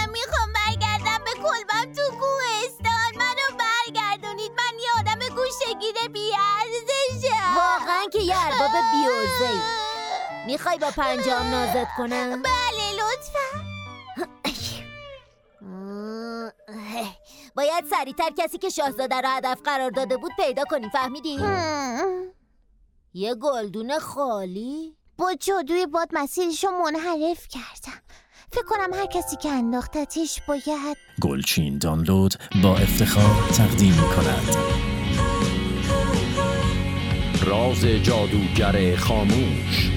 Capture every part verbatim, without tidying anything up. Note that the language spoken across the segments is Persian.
من میخوام برگردم به کلبم تو کوهستان. منو برگردونید، من یه آدم گوشه‌گیر بی‌ارزشم. واقعا که یه ارباب بی‌عرضه‌ای. میخوای با پنجام نازت کنم؟ بله لطفا. باید سریعتر کسی که شاهزاده را هدف قرار داده بود پیدا کنی، فهمیدی؟ یه گلدون خالی؟ با جادوی باد مسیرشو منحرف کردم. فکر کنم هر کسی که انداختتش باید. گلچین دانلود با افتخار تقدیم می‌کند راز جادوگر خاموش.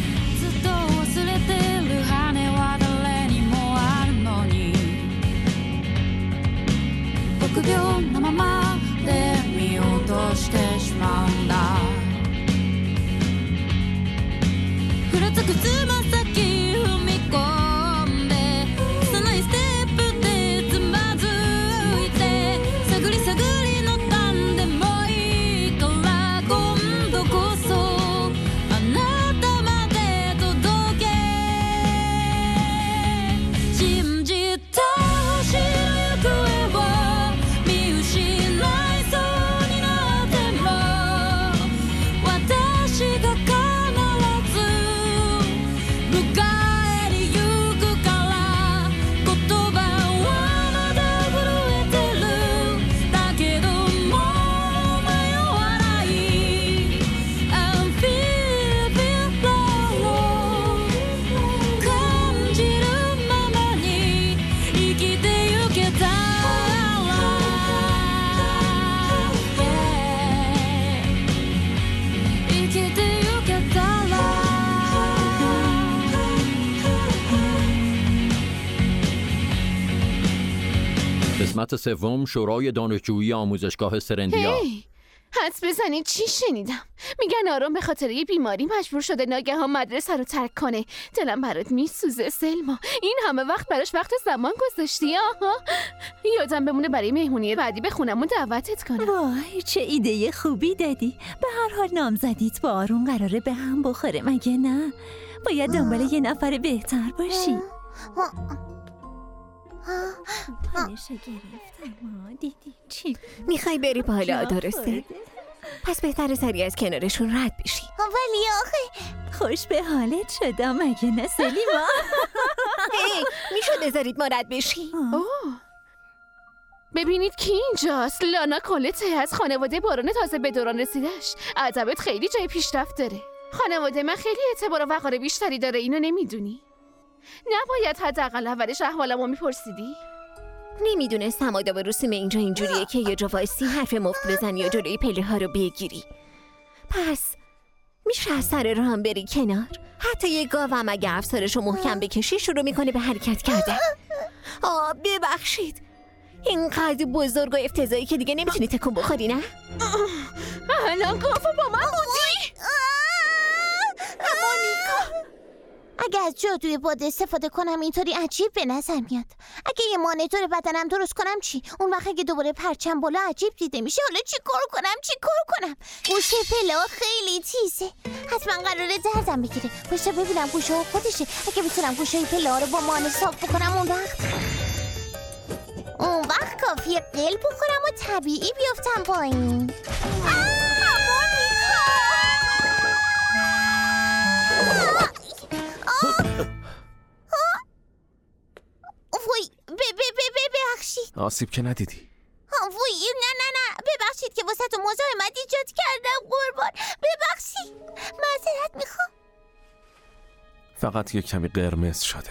قسمت سوم، شورای دانشجویی آموزشگاه سرندیا. هی حدس بزنید چی شنیدم؟ میگن آرام به خاطر یه بیماری مجبور شده ناگهان مدرسه رو ترک کنه. دلم برات میسوزه سلما. این همه وقت براش وقت زمان گذاشتی. آها یادم بمونه برای مهمونی بعدی به خونمون دعوتت کنم. وای چه ایده خوبی دادی. به هر حال نامزدیت با آروم قراره به هم بخوره مگه نه؟ باید دنبال یه نفر بهتر باشی. پنشو گرفتم. دیدی چی؟ میخوای بری بالا درسته؟ پس بهتره سریع از کنارشون رد بشی. ولی آخه خوش به حالت شدم مگه نه سلیما؟ هی میشد بذارید ما رد بشی؟ اوه ببینید کی اینجاست. لانا کلته از خانواده بارون تازه به دوران رسیدش. ادبت خیلی جای پیشرفت داره. خانواده من خیلی اعتبار و وقار بیشتری داره. اینو نمیدونی؟ نباید حداقل اولش احوالمو میپرسیدی؟ نمیدونستم آداب و رسوم اینجا اینجوریه که یه جا وایسی حرف مفت بزنی یا جلوی پله ها رو بگیری. پس میشه از سر راه هم بری کنار. حتی یه گاو هم اگه افسارش رو محکم بکشی شروع میکنه به حرکت کردن. آه ببخشید، اینقدر بزرگ و افتضایی که دیگه نمیتونی تکون بخوری نه؟ الان گافو با من بودی؟ مونیکا، اگه از جادوی باد استفاده کنم اینطوری عجیب به نظر میاد. اگه یه مانیتور بدنم درست کنم چی؟ اون وقت اگه دوباره پرچم بالا عجیب دیده میشه. حالا چی کار کنم چی کار کنم؟ گوشه پله ها خیلی تیزه. حتما قراره دردم بگیره. پشت ببینم گوشه ها خودشه. اگه بتونم گوشه پله ها رو با مانه صاف بکنم اون وقت اون وقت کافیه قل بخورم و طبیعی بیفتم پایین. وای ببخشید. آسیب که ندیدی؟ وای نه نه نه ببخشید که واسه تو مزاحمت ایجاد کردم قربان. ببخشید معذرت میخوام. فقط یه کمی قرمز شده.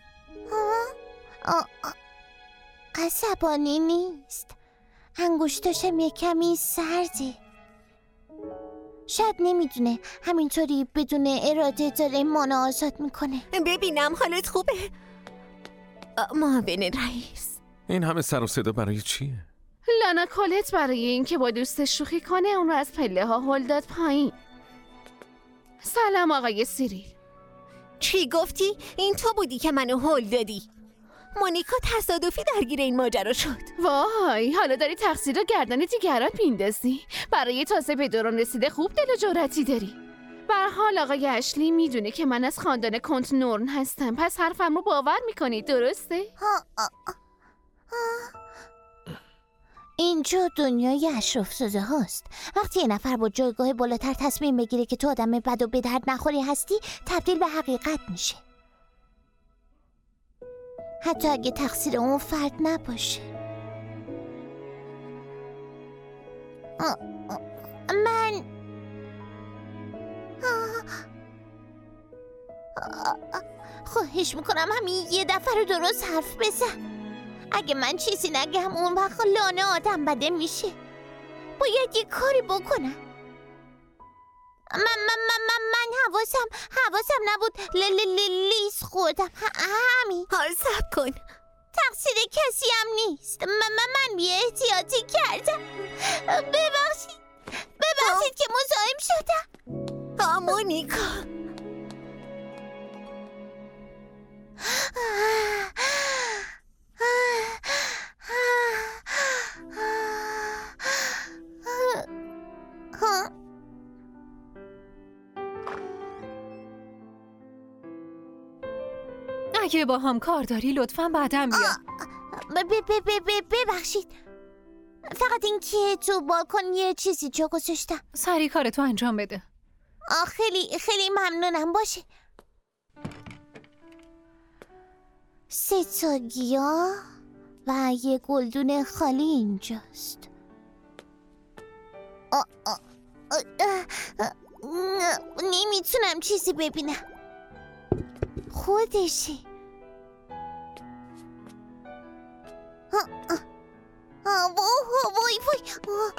آه آه عصبانی نیست. انگشتاشم یه کمی سرده. شاید نمیدونه همینطوری بدون اراده داره مانو آزاد میکنه. ببینم حالت خوبه؟ معاون رئیس، این همه سر و صدا برای چیه؟ لانا کلت برای این که با دوستش شوخی کنه اون رو از پله ها هل داد پایین. سلام آقای سیریل. چی گفتی؟ این تو بودی که منو هل دادی. مونیکا تصادفی درگیر این ماجرا شد. وای حالا داری تقصیر رو گردن دیگران میندازی. برای تازه به دوران رسیده خوب دل و جرأتی داری. به هر حال آقای اشلی میدونه که من از خاندان کنت نورن هستم، پس حرفم رو باور میکنید، درسته؟ اینجا دنیای اشراف زاده هاست. وقتی یه نفر با جایگاه بالاتر تصمیم بگیره که تو آدم بد و به درد نخوری هستی، تبدیل به حقیقت میشه، حتی اگه تقصیر اون فرد نباشه. آه، آه، من آه، آه، آه، خواهش میکنم همین یه دفعه رو درست حرف بزن. اگه من چیزی نگم اون وقت لانه آدم بده میشه. باید یه کاری بکنم. من من من من, من حواسم حواسم نبود. ل ل ل لیز خوردم. همین. حال صبر کن. تقصیر کسی هم نیست. من من من بی احتیاطی کردم. ببخشید. ببخشید که مزاحم شدم. آه مونیکا. اگه با هم کار داری لطفاً بعدم بیا. ببخشید، فقط این که تو بالکن یه چیزی جا گذاشتم. سریع کارتو انجام بده. آه خیلی خیلی ممنونم. باشه. سه تا گیاه و یه گلدون خالی اینجاست. آه آه آه آه آه نمیتونم چیزی ببینم. خودشه. آه آه آه وای وای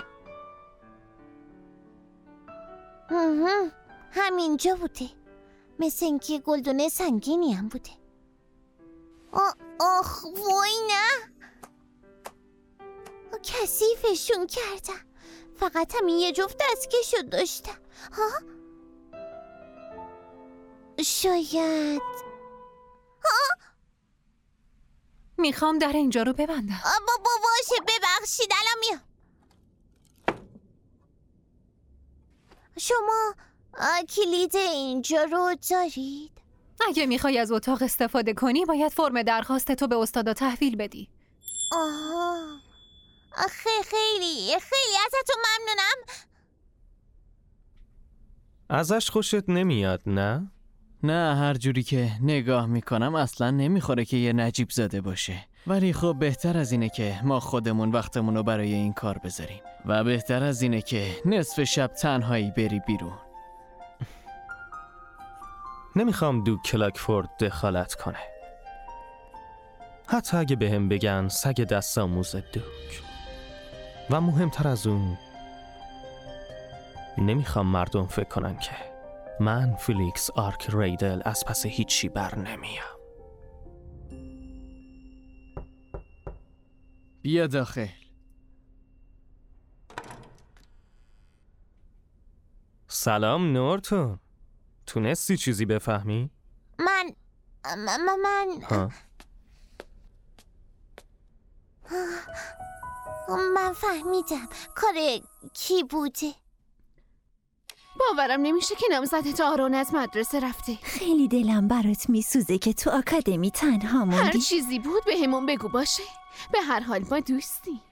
وای. همینجا بوده. مثل اینکه گلدونه سنگینی هم بوده. آه آخ وای نه، کثیفشون کردم. فقط همین یه جفت دستکشو داشتم. ها؟ شاید ها؟ میخوام در اینجا رو ببندم. بابا باشه، ببخشید الان میام. شما کلید اینجا رو دارید؟ اگه میخوای از اتاق استفاده کنی باید فرم درخواست تو به استادا تحویل بدی. آها، خیلی خیلی خیلی ازتون ممنونم. ازش خوشت نمیاد نه؟ نه، هر جوری که نگاه میکنم اصلا نمیخوره که یه نجیب زاده باشه. ولی خب بهتر از اینه که ما خودمون وقتمون رو برای این کار بذاریم و بهتر از اینه که نصف شب تنهایی بری بیرون. نمیخوام دوک کلاکفورد دخالت کنه، حتی اگه به هم بگن سگ دست آموز دوک. و مهمتر از اون، نمیخوام مردم فکر کنن که من فلیکس آرک ریدل از پس هیچی بر نمیام. بیا داخل. سلام نورتون، تونستی چیزی بفهمی؟ من من من ها؟ من فهمیدم کار کی بوده. باورم نمیشه که نامزدت آرون از مدرسه رفته. خیلی دلم برات میسوزه که تو آکادمی تنها هر موندی. چیزی بود به همون بگو باشه. به هر حال ما دوستی.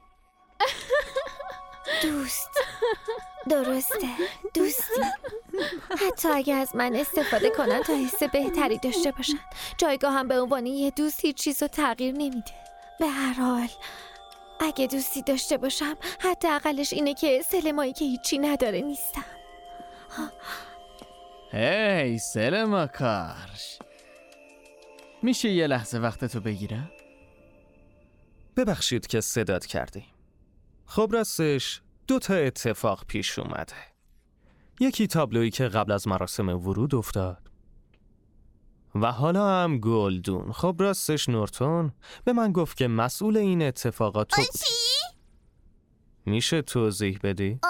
دوست، درسته، دوستی. حتی اگه از من استفاده کنن تا حس بهتری داشته باشن، جایگاه هم به عنوان یه دوست هیچ چیز رو تغییر نمیده. به هر حال اگه دوستی داشته باشم، حداقلش اینه که سلمایی که هیچی نداره نیستم. هی سلما کارش، میشه یه لحظه وقتتو بگیرم؟ ببخشید که صدات کردیم. خب راستش دو تا اتفاق پیش اومده. یکی تابلویی که قبل از مراسم ورود افتاد و حالا هم گلدون. خب راستش نورتون به من گفت که مسئول این اتفاقات تو. چی؟ میشه توضیح بدی؟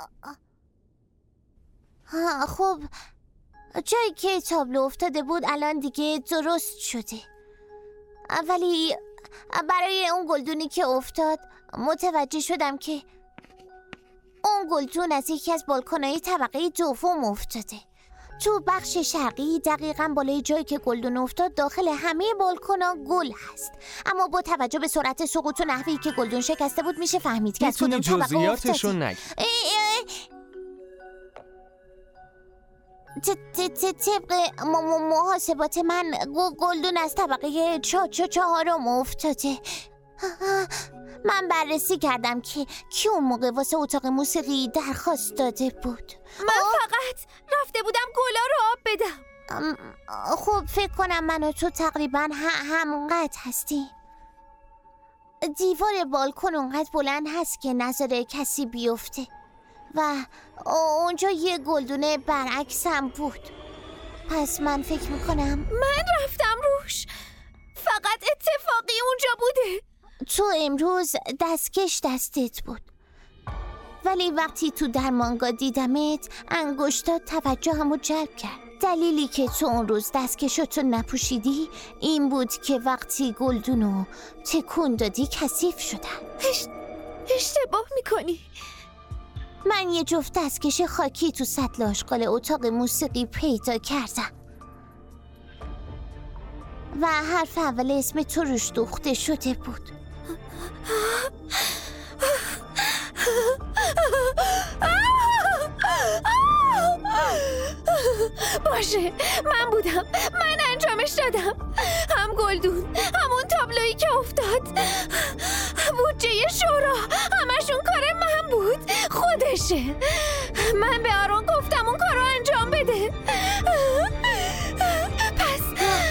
ها خب جایی که تابلو افتاده بود الان دیگه درست شده، ولی برای اون گلدونی که افتاد متوجه شدم که اون گلدون از یکی از بالکنهای طبقه دوم افتاده. تو بخش شرقی دقیقاً بالای جایی که گلدون افتاد داخل همه بالکونا گل هست. اما با توجه به سرعت سقوط و نحوی که گلدون شکسته بود میشه فهمید که از کدوم میتونی طبقه جزئیاتشو افتادی. نگی. اه، اه. ت- ت- ت- طبق م- م- محاسبات من گ- گلدون از طبقه چا چا چهارم افتاده. من بررسی کردم که کی اون موقع واسه اتاق موسیقی درخواست داده بود. من فقط رفته بودم گلا رو آب بدم. ام، خب فکر کنم من و تو تقریبا ه- همقدر هستیم. دیوار بالکن اونقدر بلند هست که نذاره کسی بیفته و اونجا یه گلدونه برعکس هم بود. پس من فکر میکنم من رفتم روش. فقط اتفاقی اونجا بوده. تو امروز دستکش دستت بود، ولی وقتی تو درمانگاه دیدمت انگشتات توجهمو جلب کرد. دلیلی که تو اون روز دستکشتو نپوشیدی این بود که وقتی گلدونو تکون دادی کثیف شدن. اش... اشتباه میکنی. من یه جفت دستکش خاکی تو سطل آشغال اتاق موسیقی پیدا کردم و حرف اول اسم تو روش دوخته شده بود. باشه، من بودم. من انجامش دادم. هم گلدون، همون تابلویی که افتاد، بودجه شورا، همشون کار من بود. خودشه. من به آرون گفتم اون کارو انجام بده. پس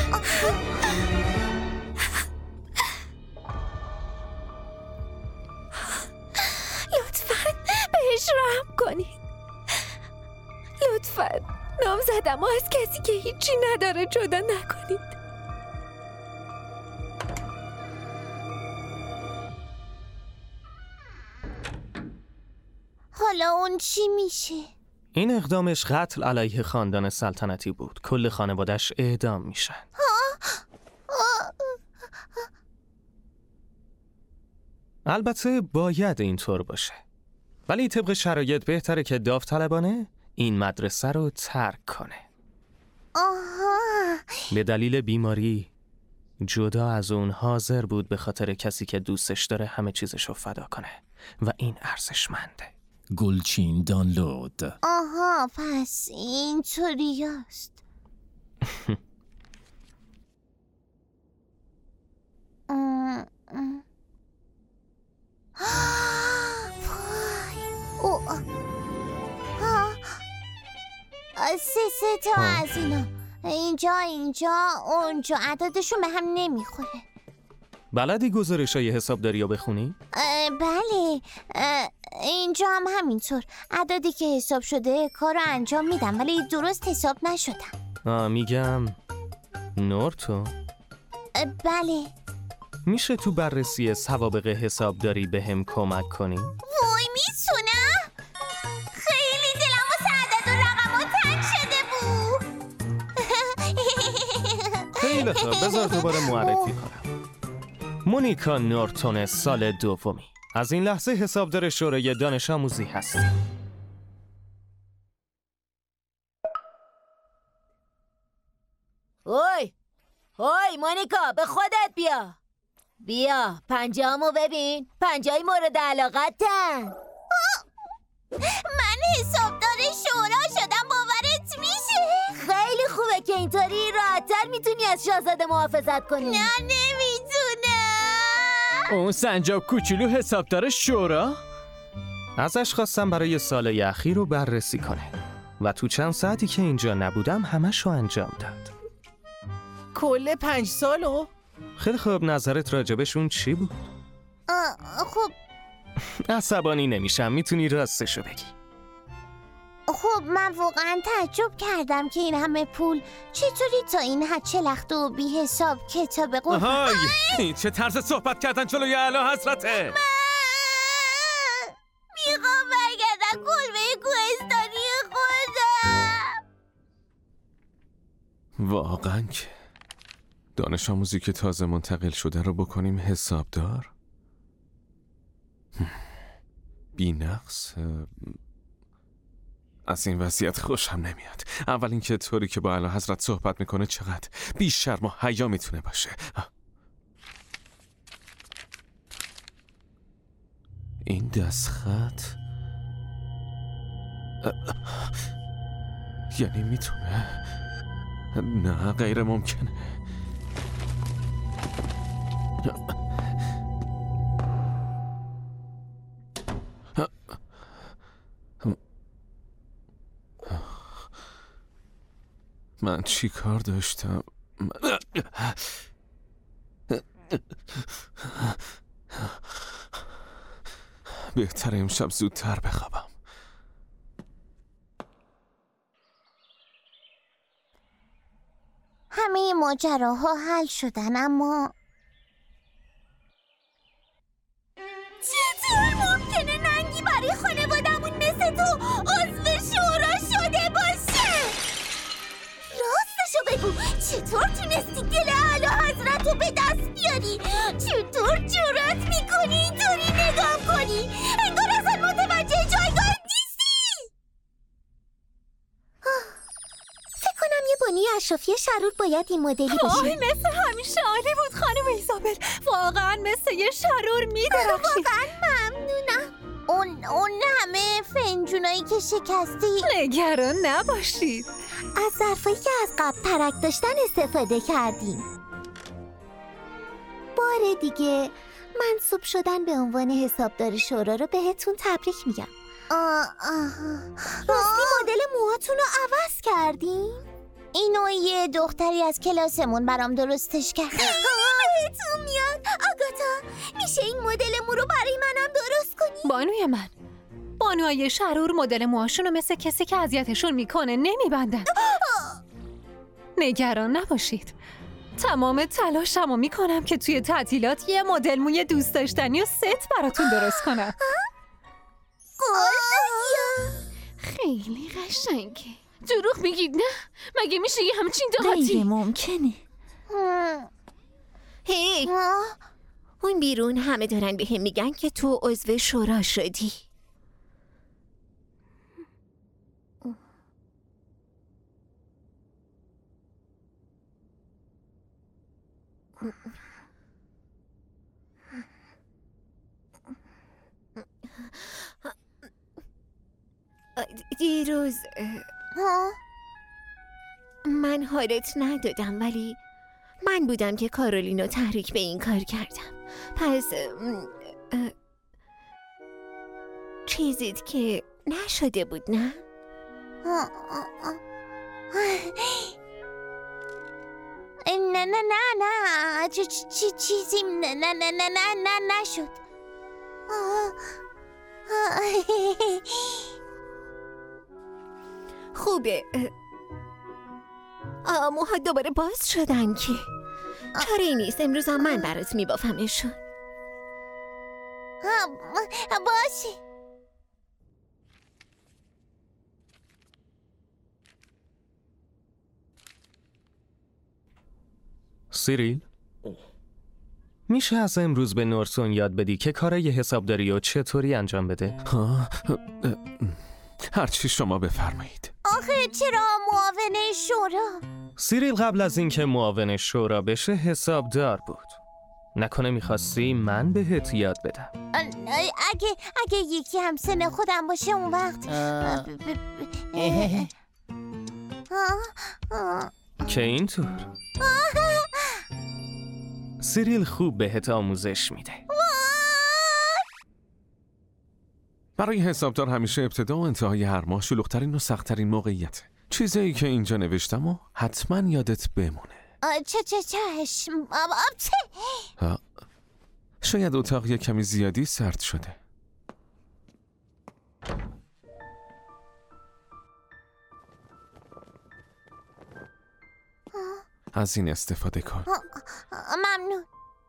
لطفاً بهش رحم کنید. لطفاً نامزدمو از کسی که هیچی نداره جدا نکنید. حالا اون چی میشه؟ این اقدامش قتل علیه خاندان سلطنتی بود. کل خانوادش اعدام میشن. البته باید اینطور باشه، ولی طبق شرایط بهتره که داوطلبانه این مدرسه رو ترک کنه. آها، به دلیل بیماری جدا از اون حاضر بود به خاطر کسی که دوستش داره همه چیزش رو فدا کنه و این ارزشمنده. گلچین دانلود. آها، پس اینطوری هست. ام، ام. وای. او. ها. سه سه تا ها. از اینا اینجا اینجا اونجا عددشون به هم نمیخوره. بلدی گزارشای حسابداری رو بخونی؟ اه، بله، اه، اینجا هم همینطور. عددی که حساب شده کار رو انجام میدم ولی درست حساب نشدم. آه میگم نورتو، اه، بله. میشه تو بررسی سوابق حسابداری به هم کمک کنی؟ وای میتونم؟ خیلی دلم واسه عدد و رقم تنگ شده بود. خیلی خوب، بذار دوباره معرفی کنم. مونیکا نورتون سال دومی. از این لحظه حسابدار شورای دانش آموزی هستی. اوی اوی مونیکا، به خودت بیا. بیا پنجه‌امو ببین. پنجه‌ای مورد علاقتن. من حسابدار شورا شدم، باورت میشه؟ خیلی خوبه که اینطوری راحت‌تر میتونی از شاهزاده محافظت کنی. نه نمیتونم. اون سنجاب کوچولو حسابدار شورا؟ ازش خواستم برای سال اخیر رو بررسی کنه و تو چند ساعتی که اینجا نبودم همش رو انجام داد. کل پنج سالو؟ خیلی خوب، نظرت راجبشون چی بود؟ آه، خب عصبانی نمیشم، میتونی راستشو بگی. خب من واقعا تعجب کردم که این همه پول چطوری تا این حد چلخت و بی حساب کتاب قرآن. آهای، این چه طرز صحبت کردن جلوی اعلی حضرته؟ میخوام برگردم کلبه کوهستانی خودم. واقعا که دانش آموزی که تازه منتقل شده رو بکنیم حسابدار؟ بی نقص. از این وضعیت خوشم نمیاد. اول اینکه طوری که با اعلیحضرت صحبت میکنه چقدر بی شرم و حیا میتونه باشه. این دستخط یعنی میتونه؟ نه، غیر ممکنه. من چی کار داشتم؟ بهتره امشب زودتر بخوابم. همه ماجراها حل شدن، اما چطور ممکنه ننگی برای خانوادمون مثل تو عضو شورا شده باشه؟ راستشو بگو، چطور تونستی دل اعلی حضرت رو به دست بیاری؟ چطور جرأت میکنی اینطوری نگاه کنی؟ انگار اصلا متوجه جایگاه نیستی. فکر کنم یه بانی اشرافی شرور باید این مدلی باشه. آه، مثل همیشه عالی بود خانم ایزابل. واقعا مثل یه شرور میدرخشید. واقعا ممنونم. اون اون همه فنجونایی که شکستی. نگران نباشید. از ظرفایی که از قبل ترک داشتن استفاده کردیم. بار دیگه منصوب شدن به عنوان حسابدار شورا رو بهتون تبریک میگم. راستی مدل موهاتون رو عوض کردیم؟ اینو یه دختری از کلاسمون برام درستش کرد. بهتون میاد. آگاتا، میشه این مدل مو رو برای منم درست کنی؟ بانوی من، بانوهای شرور مدل موهاشون رو مثل کسی که اذیتشون میکنه نمیبندن. نگران نباشید. تمام تلاشمو میکنم که توی تعطیلات یه مدل موی دوست داشتنی و ست براتون درست کنم. خیلی قشنگه. دروغ میگید نه؟ مگه میشه یه همچین دهاتی؟ غیر ممکنه. هی، اون بیرون همه دارن به هم میگن که تو عضو شورا شدی. دیروز من حالت ندادم، ولی من بودم که کارولینو تحریک به این کار کردم. پس چیزید که نشده بود، نه؟ نه نه نه نه چی چی چیزی نه نه نه نه نه نه نشد. خوبه. موها دوباره باز شدن که چاره نیست. امروز هم من برات میبافمشون. باشه. سیریل، میشه از امروز به نورسون یاد بدی که کارای حسابداری رو چطوری انجام بده؟ ها؟ هرچی شما بفرمایید. آخه چرا معاون شورا؟ سیریل قبل از اینکه معاون شورا بشه حسابدار بود. نکنه میخواستی من بهت یاد بدم؟ اگه اگه یکی هم سن خودم باشه اون وقت که اینطور سیریل خوب بهت آموزش میده. برای حسابدار همیشه ابتدا و انتهای هر ماه شلوغ‌ترین و سخت‌ترین موقعیته. چیزایی که اینجا نوشتم و حتما یادت بمونه. چه چه چشم. چه؟ شاید اتاق یه کمی زیادی سرد شده. از این استفاده کن. ممنون.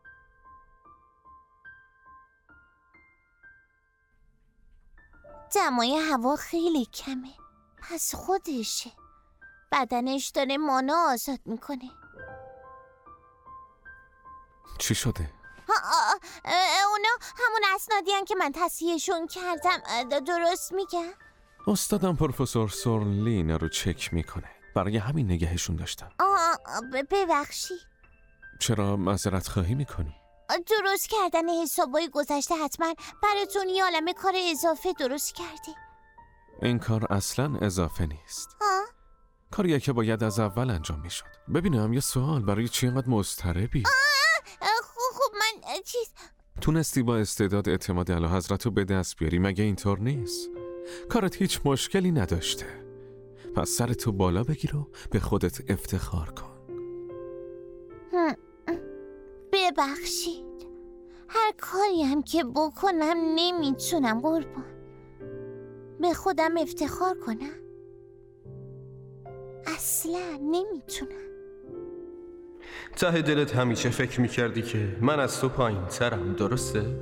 دمای هوا خیلی کمه، پس خودشه. بدنش داره مانا آزاد میکنه. چی شده؟ اونا همون اسنادی هن که من تصحیحشون کردم. درست میگم؟ استادم پروفسور سورنلی اینا رو چک میکنه. برای همین نگهشون داشتم. آه ب- ببخشید. چرا معذرت خواهی میکنی؟ درست کردن حسابای گذشته حتما براتون یه عالمه کار اضافه درست کرده. این کار اصلا اضافه نیست. ها؟ کاریه که باید از اول انجام میشد. ببینم یه سوال، برای چی اینقدر مضطربی؟ خوب خوب من چیز تونستی با استعداد اعتماد اعلیحضرت رو به دست بیاری، مگه اینطور نیست؟ کارت هیچ مشکلی نداشته. پس سرتو بالا بگیر و به خودت افتخار کن. ببخشید. هر کاری هم که بکنم نمیتونم قربان. به خودم افتخار کنم. اصلا نمیتونم. ته دلت همیشه فکر میکردی که من از تو پایین ترم، درسته؟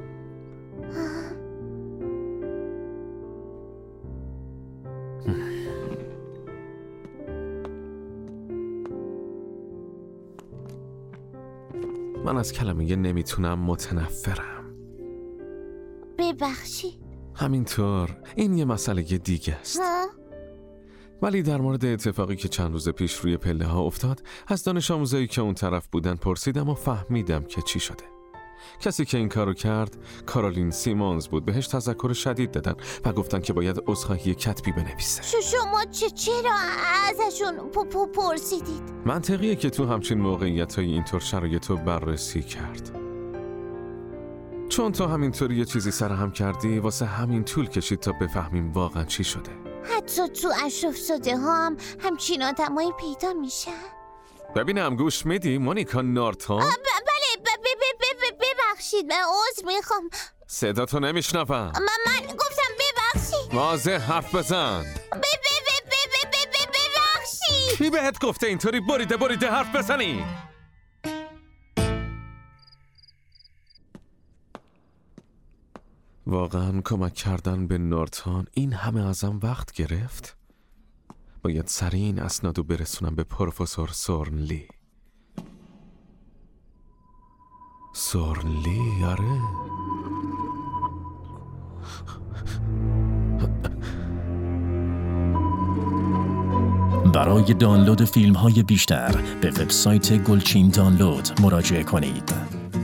من از کلمه نمیتونم متنفرم. ببخشید. همینطور این یه مسئله دیگه است. ها؟ ولی در مورد اتفاقی که چند روز پیش روی پله ها افتاد، از دانش آموزایی که اون طرف بودن پرسیدم و فهمیدم که چی شده. کسی که این کارو کرد کارولین سیمونز بود. بهش تذکر شدید دادن و گفتن که باید عذرخواهی کتبی بنویسه. شو شما چه چرا ازشون پ- پ- پرسیدید؟ منطقیه که تو همچین موقعیت‌های اینطور شرایط رو بررسی کرد. چون تو همینطوری یه چیزی سرهم کردی، واسه همین طول کشید تا بفهمیم واقعا چی شده. حتی تو اشرف زاده ها هم همچین آدمایی پیدا میشن. ببینم گوش میدی مونیکا نارتون؟ ب- بله ب- ب- ب- ب- ببخشید من عذر میخوام. صدا تو نمیشنوم. من من گفتم ببخشید. واضح حرف بزن. ب- ب- ب- ب- ب- ب- ببخشید. کی بهت گفته اینطوری بریده بریده حرف بزنی؟ واقعا کمک کردن به نورتون این همه ازم وقت گرفت؟ باید سریع این اسنادو برسونم به پروفسور سورنلی. سورنلی آره. برای دانلود فیلم های بیشتر به وبسایت گلچین دانلود مراجعه کنید.